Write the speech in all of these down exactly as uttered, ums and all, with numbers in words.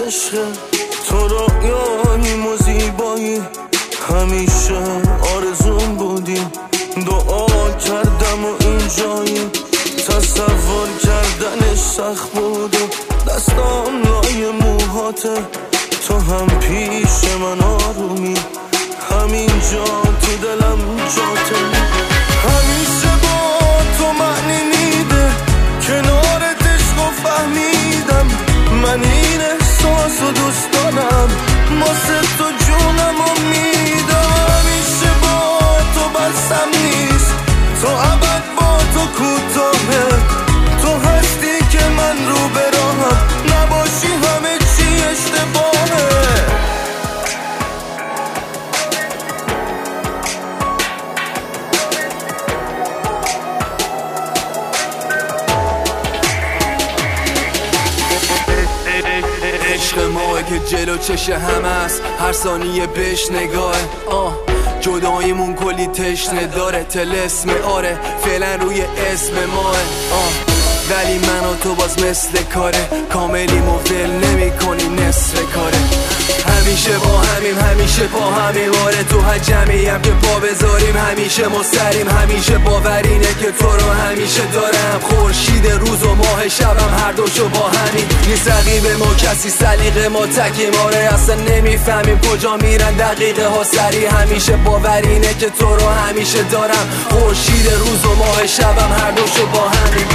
عشق تو رویاییم و زیبایی همیشه آرزون بودیم. دعا کردم و این جایی تصور کردنش سخت بود. دستام لای موهاته تو هم پیش من آرومی همینجا تو دلم جاته. همیشه با تو معنی میده کنارت عشق و فهمیدم من این احساس و دوست دارم واسه تو جونم و میدم. همیشه با تو بسم نیست تو ابد با تو کوتاهه تو هستی که من رو به راهم نباشی همه چی اشتباهه. عشق ماه که جلو چش همه است هر ثانیه بهش نگاه آه جداییمون کلی تشنه داره طلسم آره فعلا روی اسم ماه آه ولی من و تو باز مثل کاره کاملیم و ول نمی کنیم نصف کاره. همیشه با همیم همیشه با همیم آره تو هر جمعی هم که پا بذاریم همیشه مستریم همیشه باورینه که تو رو همیشه دارم. خورشید روز و ماه شبم هر دوشو با همین نیست رقیب ما کسی سلیقه ما تکیم آره اصلا نمیفهمیم کجا میرن دقیقه ها سری همیشه باورینه که تو رو همیشه دارم. خورشید روز و ماه شبم هر دوشو با همین.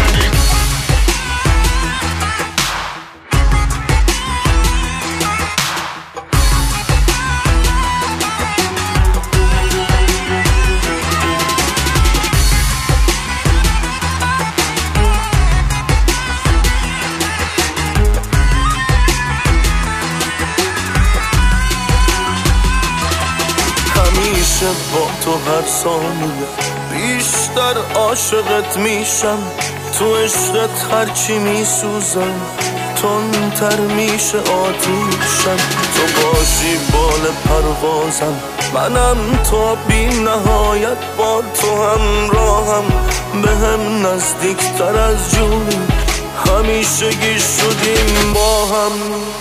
با تو هر ثانیه بیشتر عاشقت میشم تو عشقت هرچی میسوزم تندتر میشه آتیشم. تو باشی بال پروازم منم تا بی نهایت با تو همراهم به هم نزدیکتر از جونی همیشه گی شدیم با هم.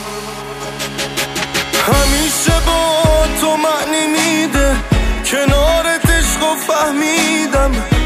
همیشه با تو معنی میده کنارت عشق و فهمیدم